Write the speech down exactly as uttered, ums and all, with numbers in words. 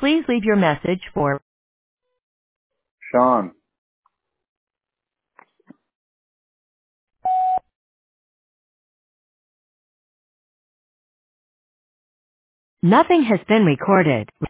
Please leave your message for Sean. Nothing has been recorded.